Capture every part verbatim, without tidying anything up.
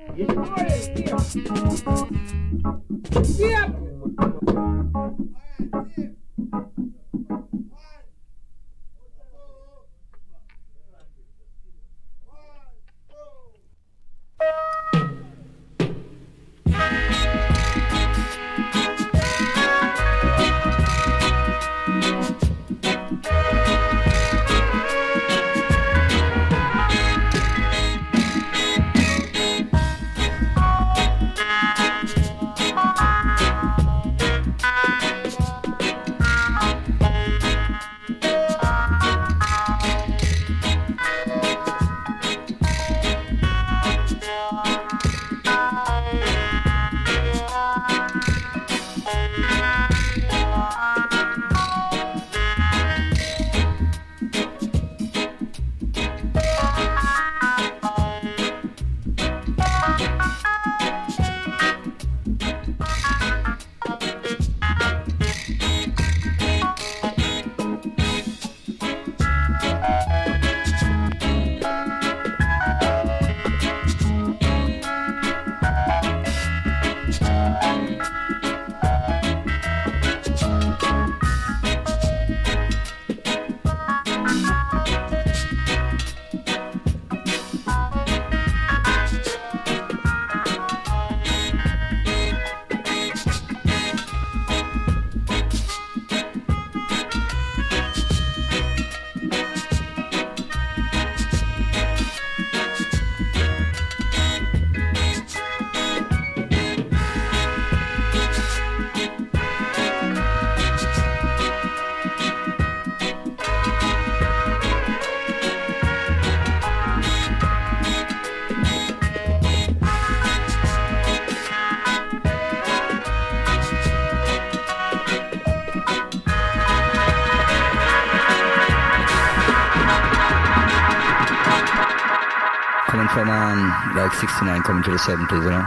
From um, like sixty-nine coming to the seventies, you know.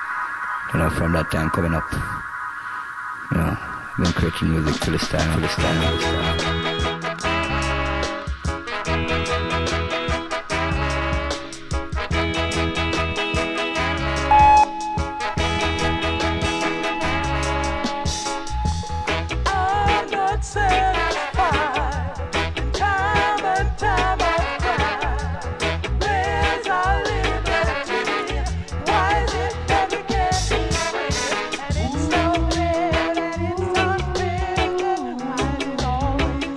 You know, from that time coming up, you know, been creating music to this time, to this time, to this time. Always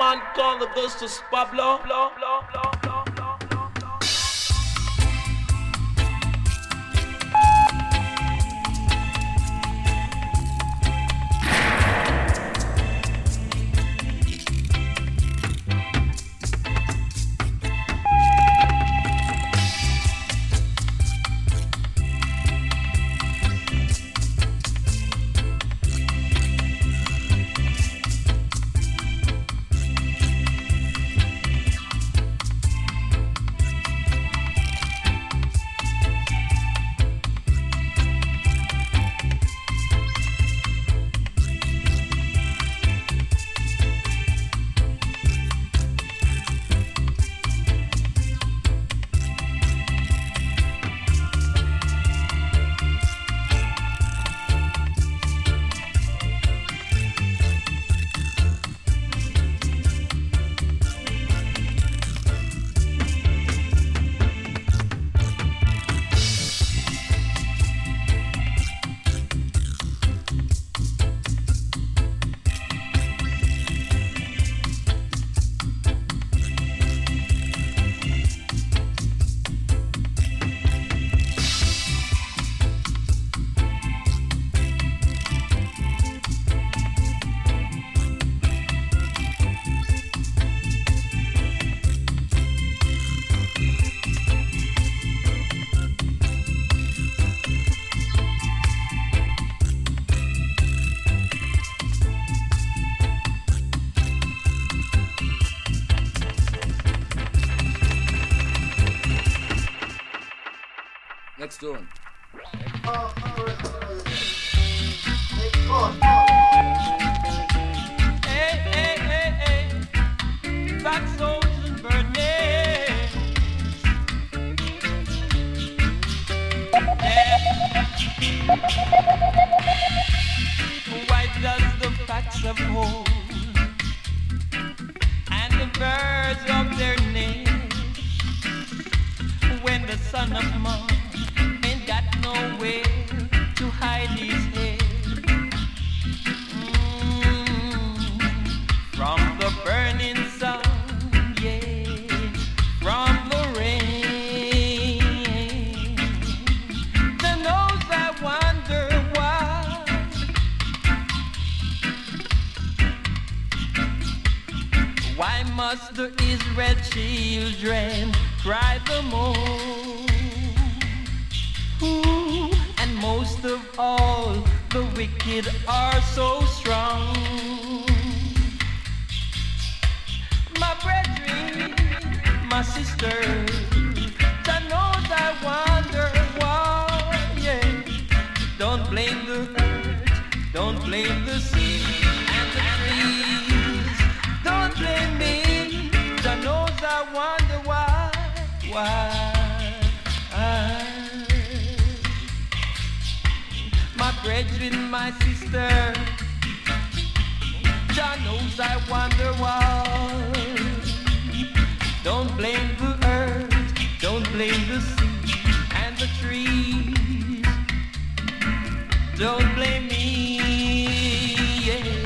man called Augustus Pablo. Blah, blah, blah, blah, blah, blah, blah. Next one. Hey, hey, hey, hey. Black souls and burning. Yeah. Why does the facts of hold and the birds of their nest when the son of man ain't got nowhere to hide his head? Mm, from the burning sun, yeah, from the rain. The nose I wonder why. Why must the Israel children cry the most? Ooh, and most of all, the wicked are so strong. My brethren, my sisters, I know I wonder why. Yeah. Don't blame the earth, don't blame the sea and the trees. Don't blame me, I know I wonder why. Why? My brethren, my sister, Jah knows I wonder why. Don't blame the earth, don't blame the sea and the trees. Don't blame me, yeah.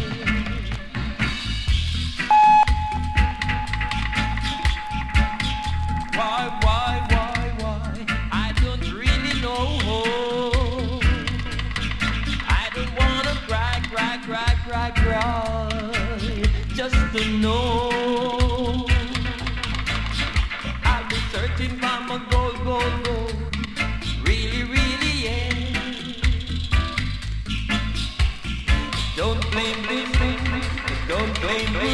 Why, why, why, why? I don't really know. Cry, cry, cry, cry, cry, just to know I'll be searching for my gold, gold, gold, really, really, yeah. Don't blame me, don't blame me.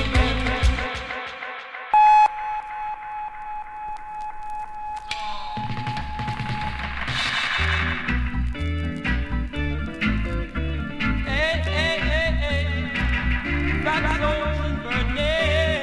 Black souls and burning.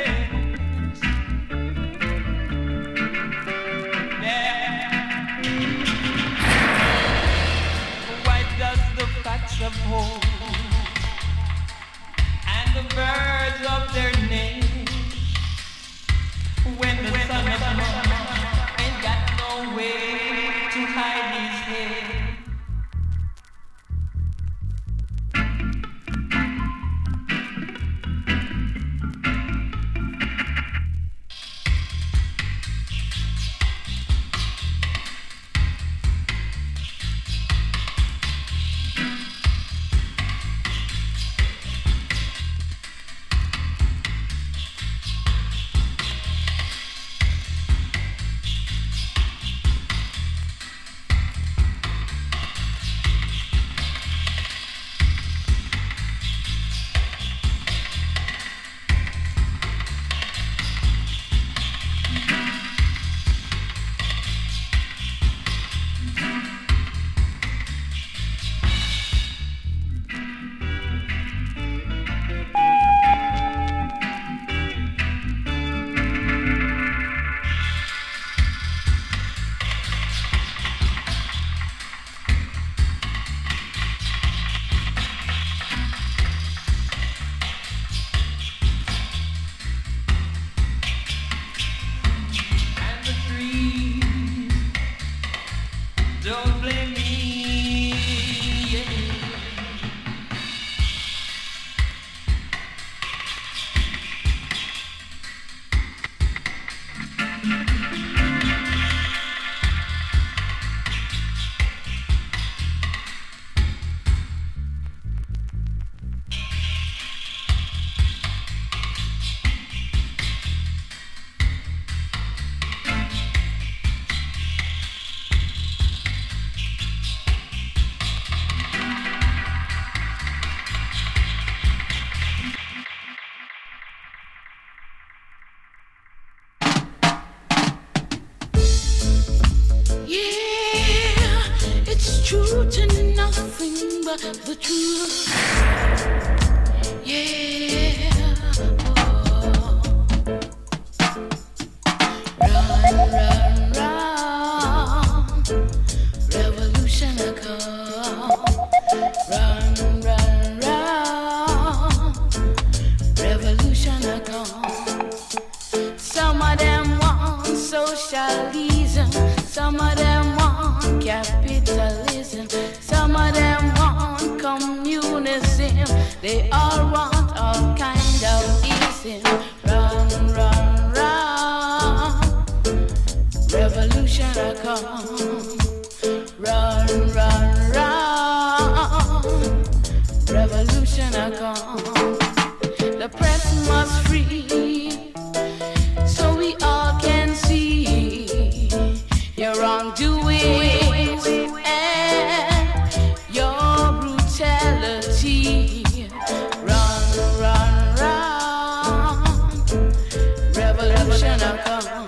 easing. They all want all kind of easing. Run, run, run. Revolution a come. Run, run, run. Revolution a come. The press must free, so we all can see your wrongdoings and your brutality. Run, run, run. Revolution a come.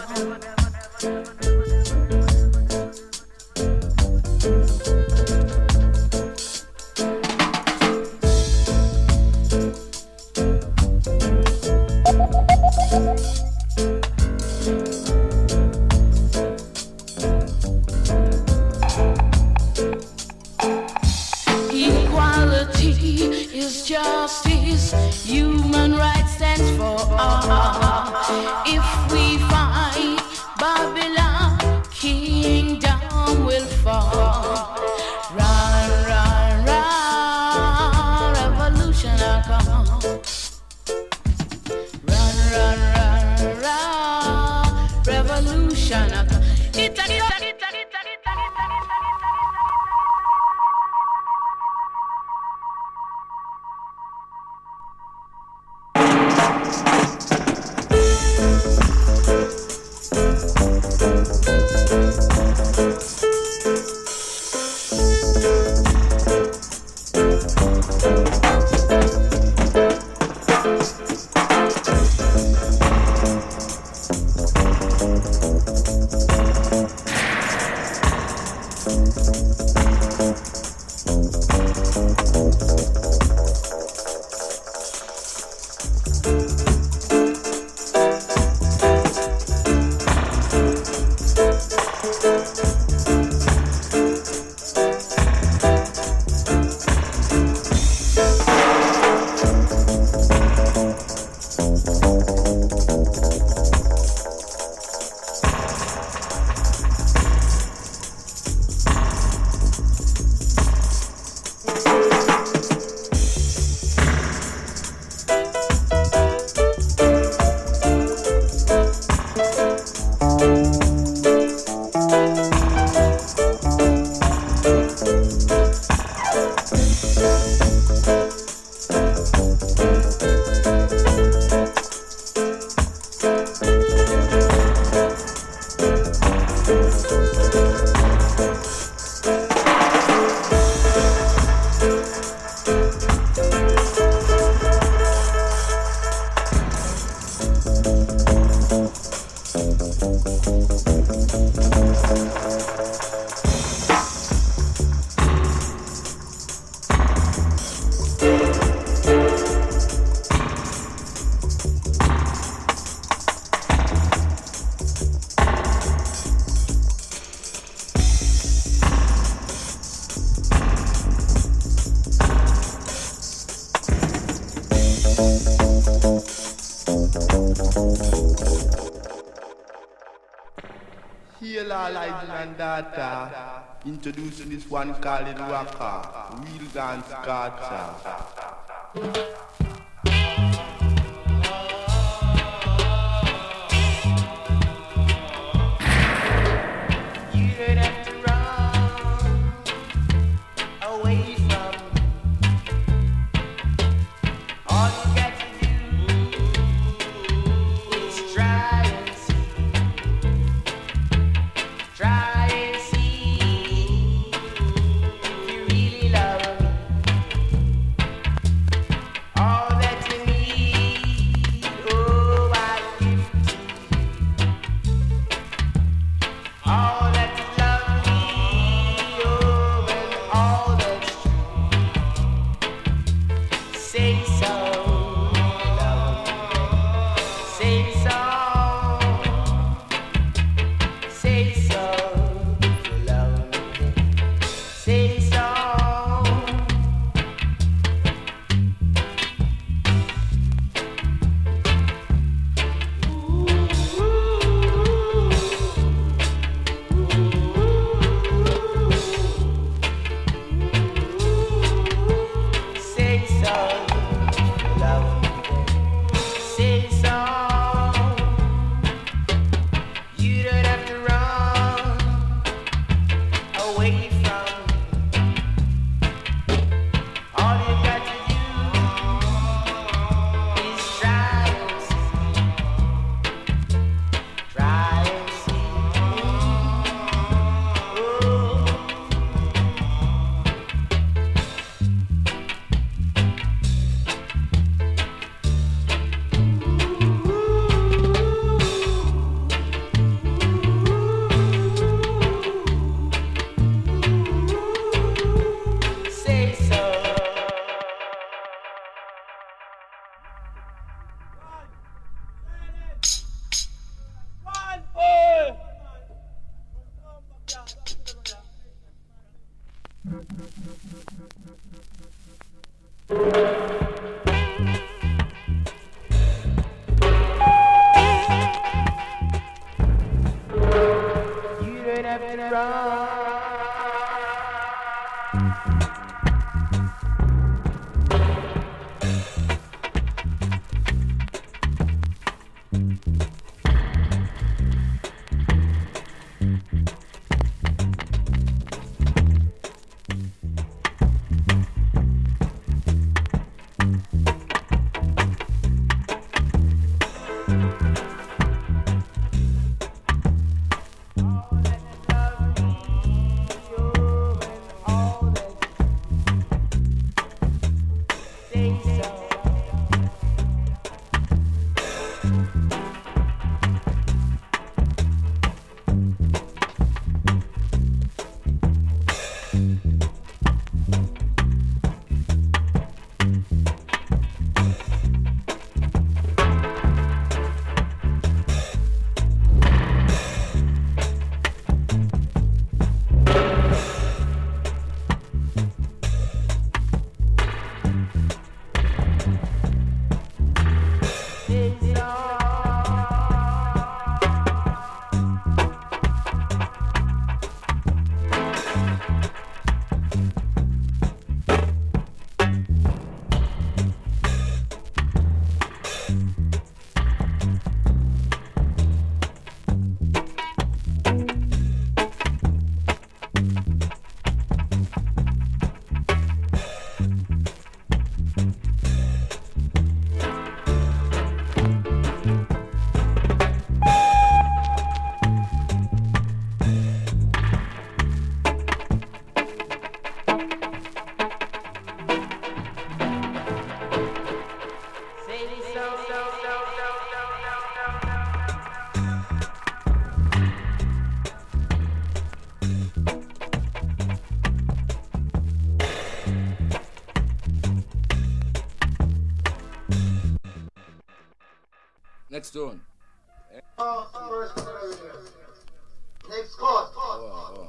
Justice, human rights stands for all. If we fight Babylon, kingdom will fall. Run, run, run, revolution will come. Run, run, run, run, revolution will come. It's a, it's a, it's a, it's a, it's a, it's a. Heal all lives and data. Introducing this one called Raka, Real Dance Culture. All Next tune. Next chord. Oh, oh, oh.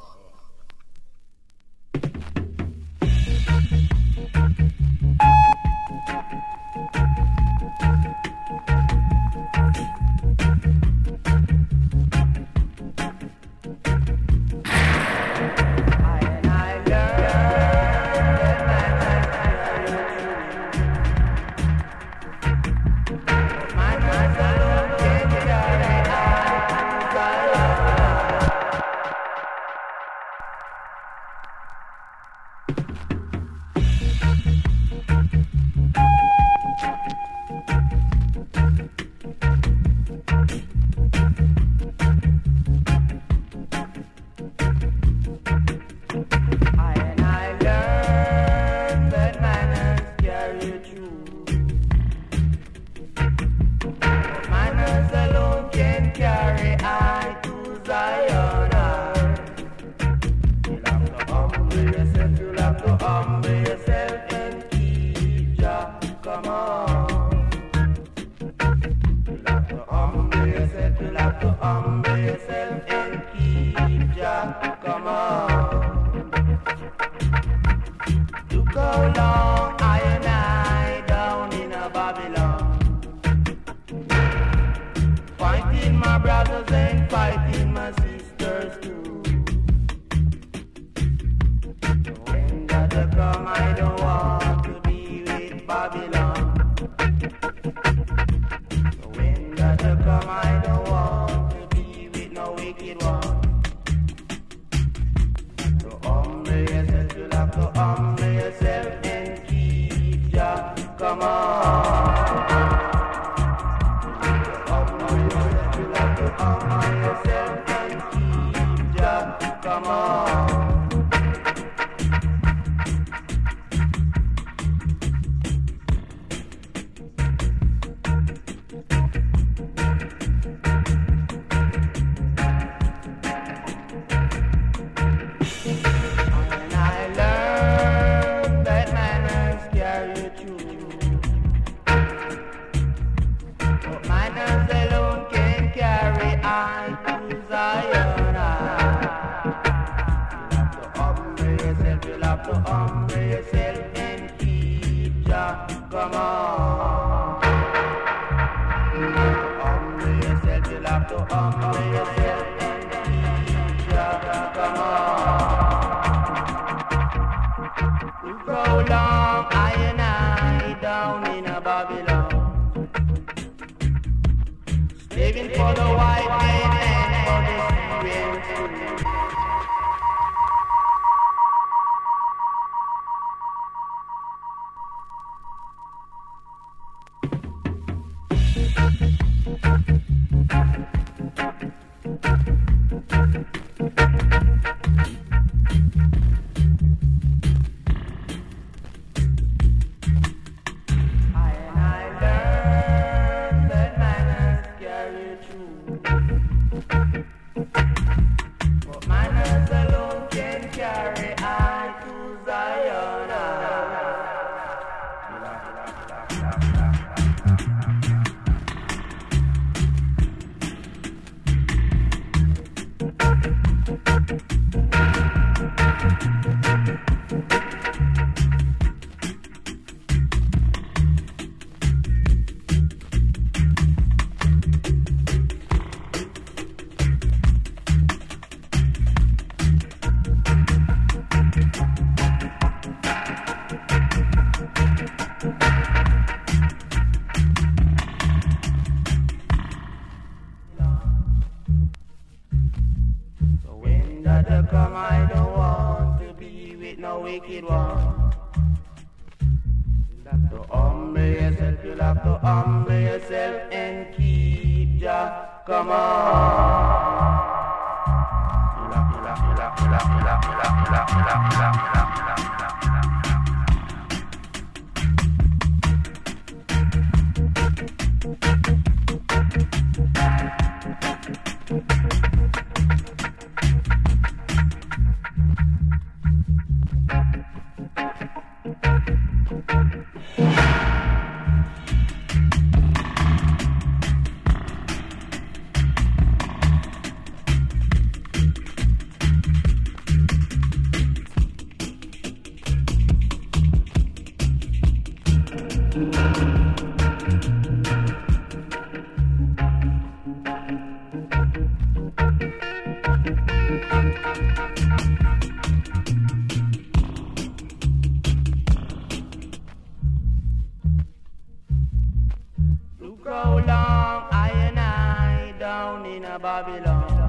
in a Babylon.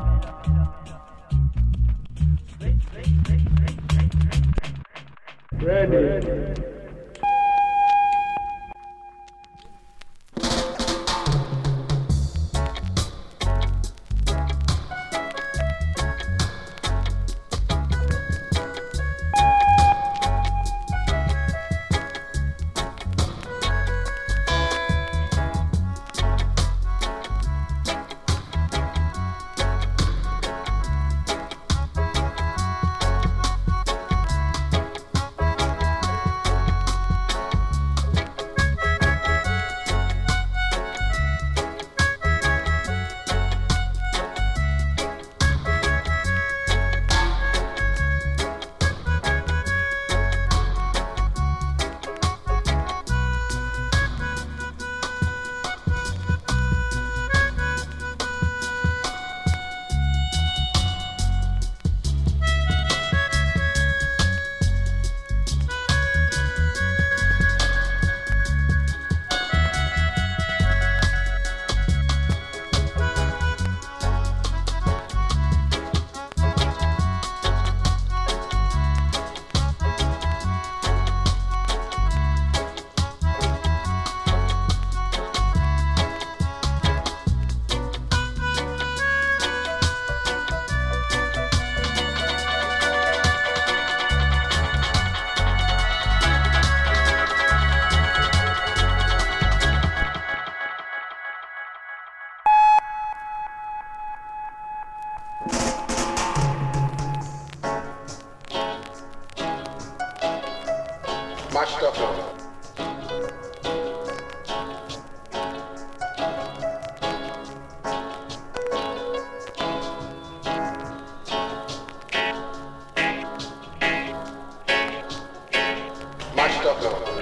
Ready. Ready. Mashed up. Mashed up.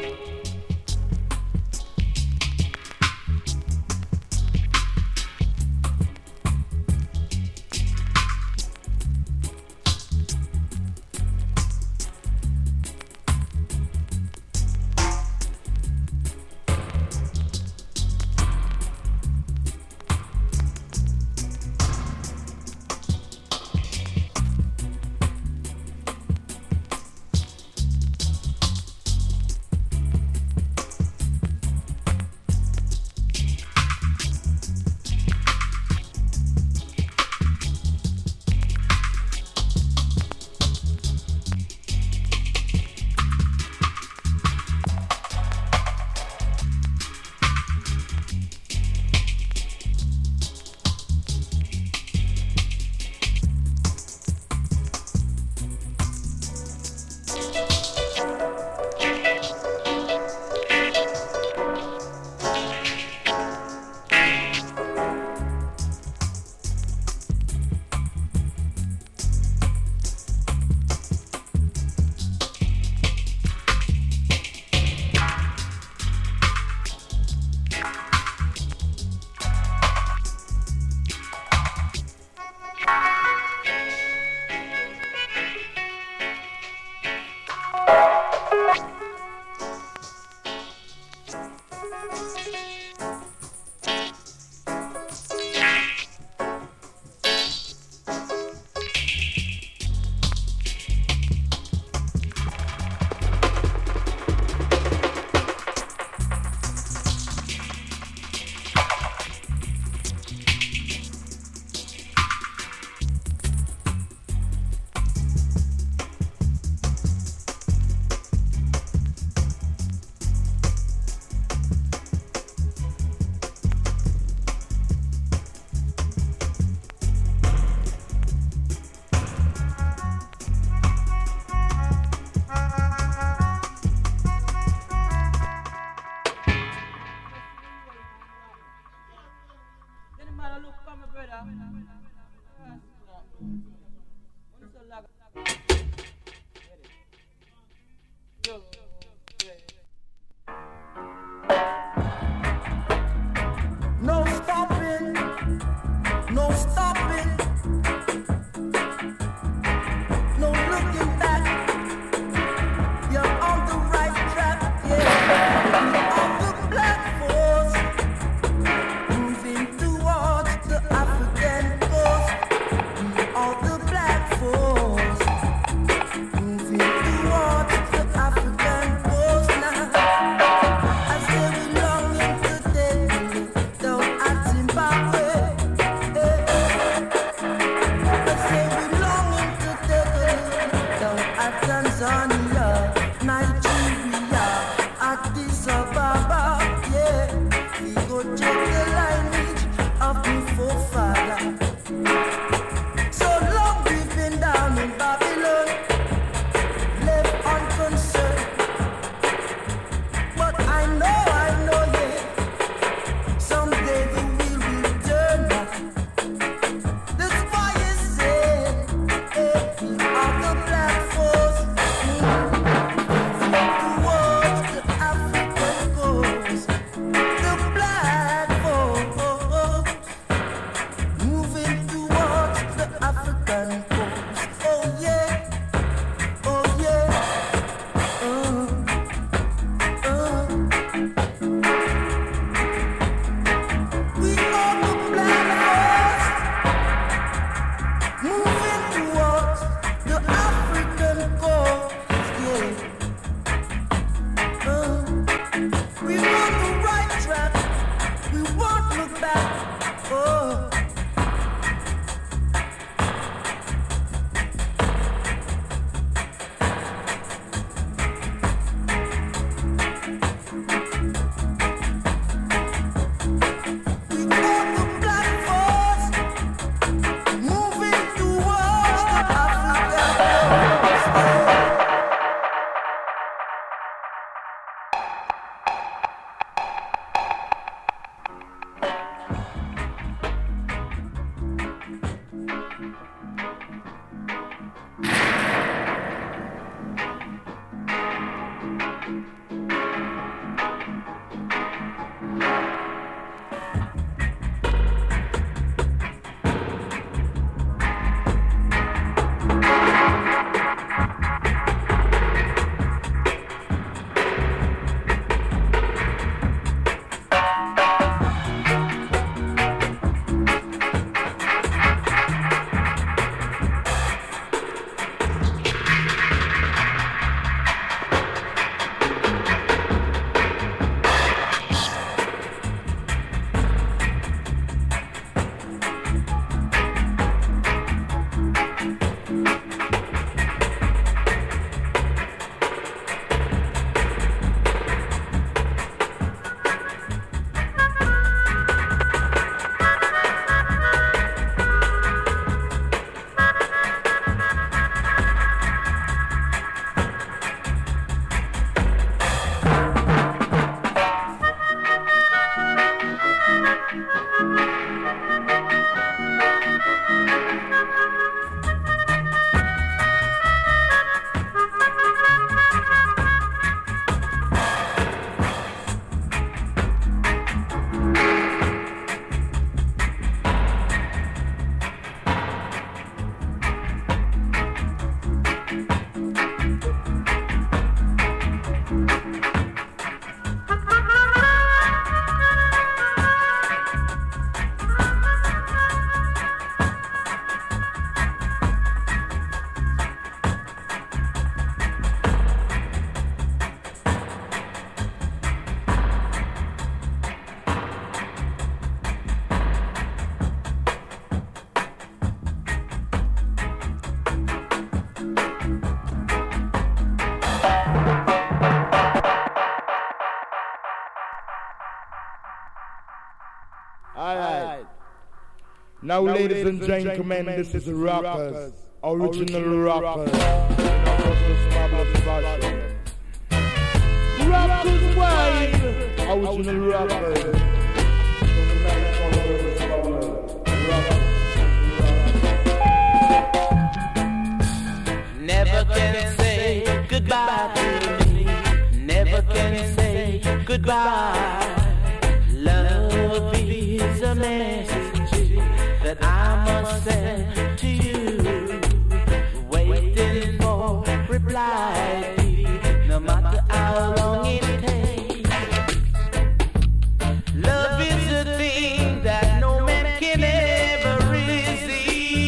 No stopping, no stopping, no looking back. You're on the right track, yeah. On the black force, moving towards the African trap. We won't look back. Oh. Alright. Now, now, ladies and gentlemen, gentlemen this is Rockers, original, original Rockers. Rockers wide, original Rockers. Never can say goodbye to me. Never can say goodbye. Love is a message that I must send to you. Waiting for reply, no matter how long it takes. Love is a thing that no man can ever resist.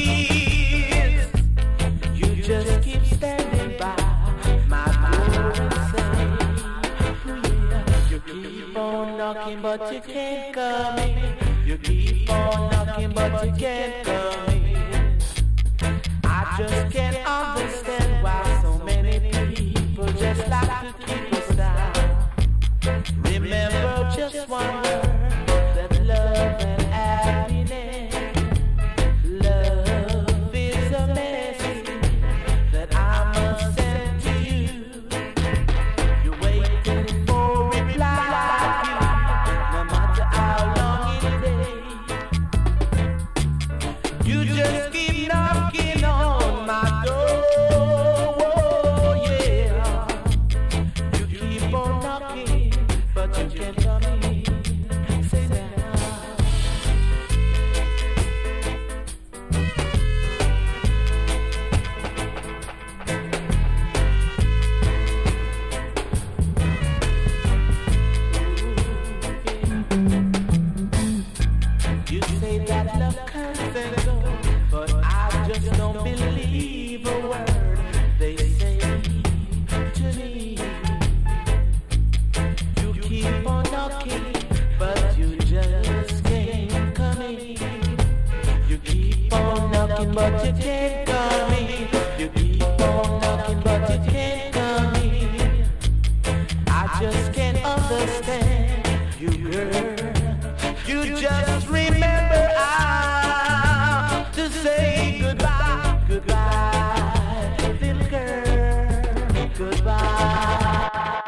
You just keep standing by my door and say, yeah. You keep on knocking but you can't come in. You keep on knocking but you can't come in. I just can't understand why so many people just like to keep us down. Remember just one word, that love and happiness. Love is a message that I must send to you. You're waiting for reply, no matter how long it takes. You just keep knocking on my door, oh, yeah. You keep on knocking, but you can't come in. Say that. You say that love comes and goes, but I just don't believe a word they say to me. You keep on knocking. but you can't come in. You keep on knocking, but you can't come in. I just can't understand you, girl. You just remember how to say goodbye, goodbye, little girl, goodbye.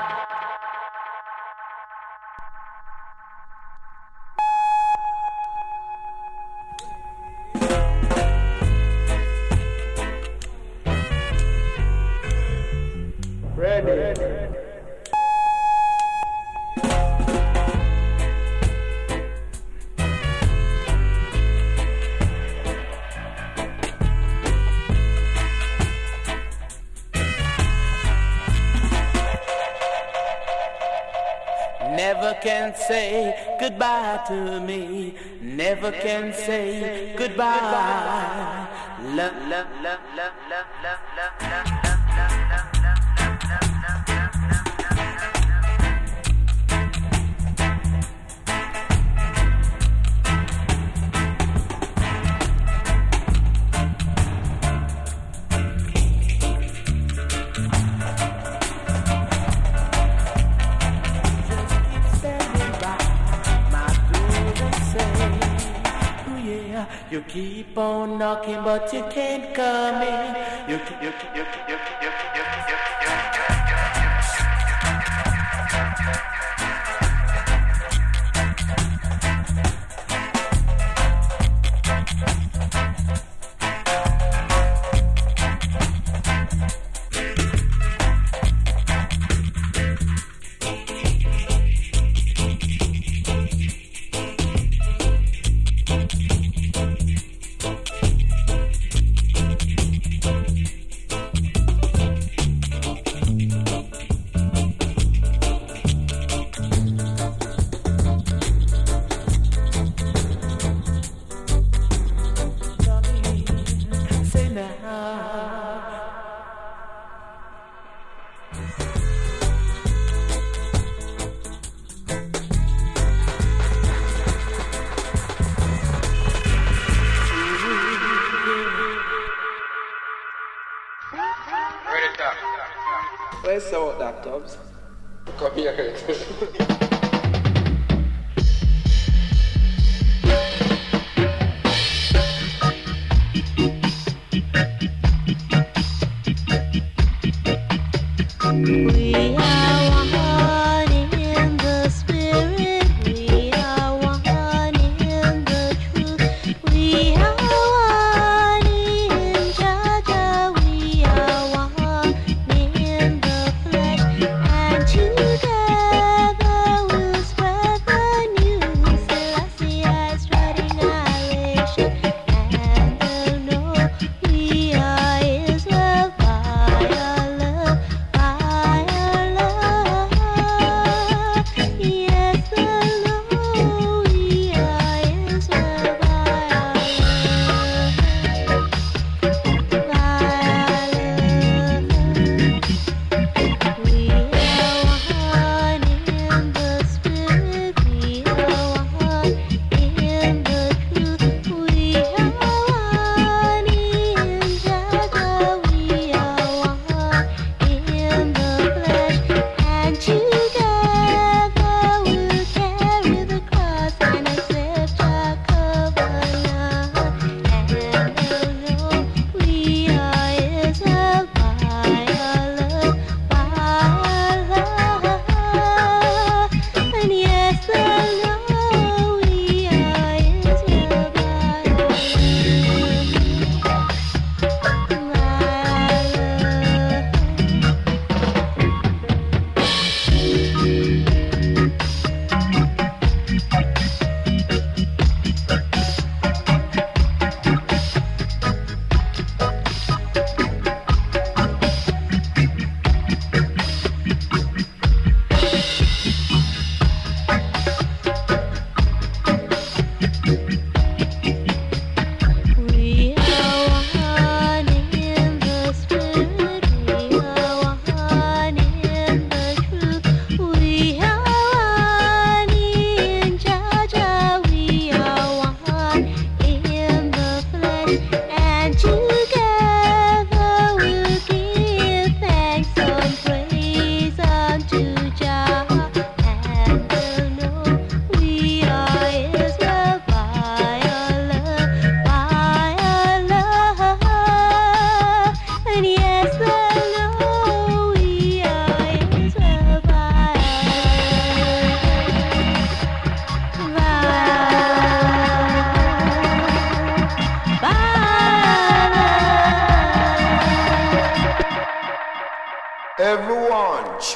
Ready. Never can say goodbye to me. Never can say goodbye. Love, love, love, love, love, love, love, love, love, love, love. You keep on knocking, but you can't come in. You, you, you, you, you, you, you, you, you, Where's so that, Tubbs? Come here. We are one in the spirit, we are one in the truth, we are one in Jaja, we are one in the flesh, and together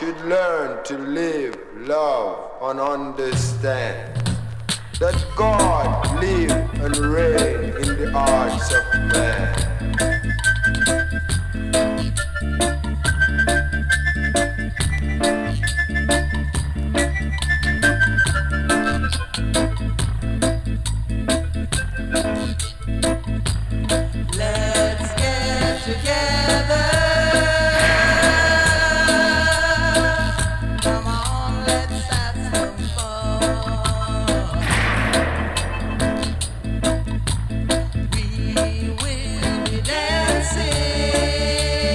should learn to live, love, and understand that God live and reign in the hearts of man. Let's get together. Come on, let's have some fun. We will be dancing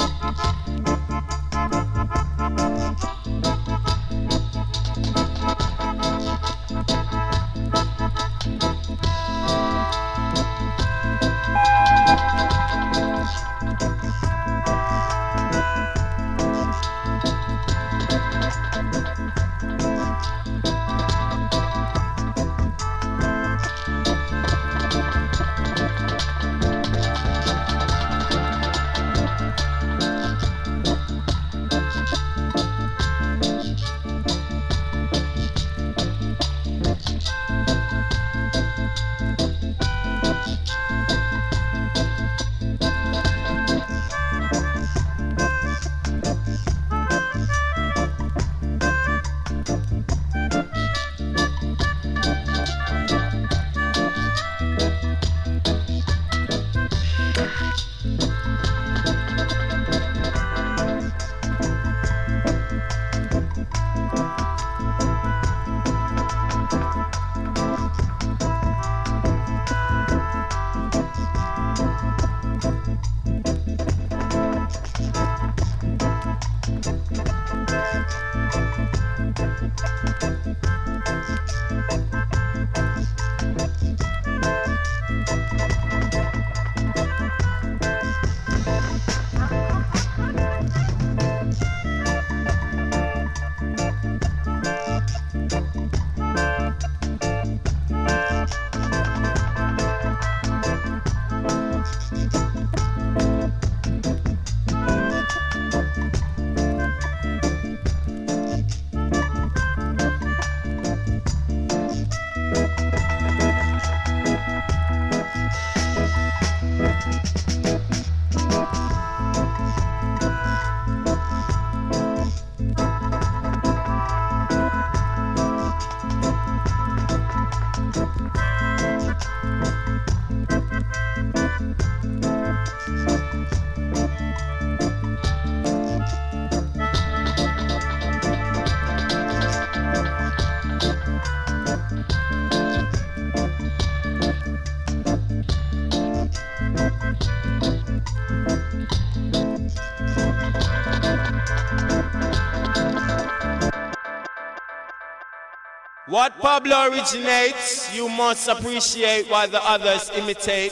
What Pablo originates, you must appreciate what the others imitate.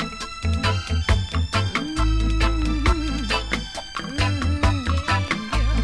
Yeah.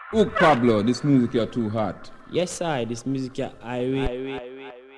Hook Pablo, this music are too hot. Yes, I. This music are I